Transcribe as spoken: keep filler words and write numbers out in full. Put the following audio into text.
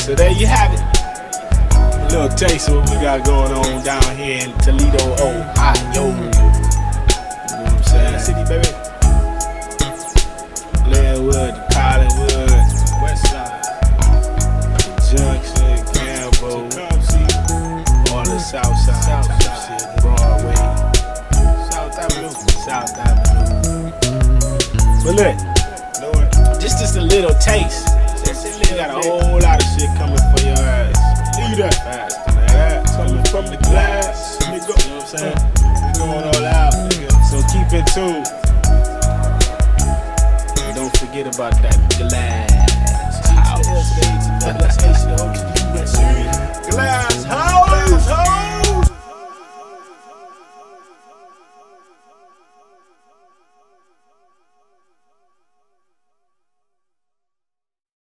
So there you have it. A little taste of what we got going on down here in Toledo, Ohio. You know what I'm saying? City, baby. Glenwood, Collinwood, Westside, Junction, Campbell, all the South Side, South Side, Broadway, South Avenue, South Avenue. But look, just just a little taste. We got a whole lot of shit coming for your ass. Leave that fast, man. That coming from the glass, nigga. You know what I'm saying? We going all out, nigga. So keep it tuned. And don't forget about that glass house. Glass house.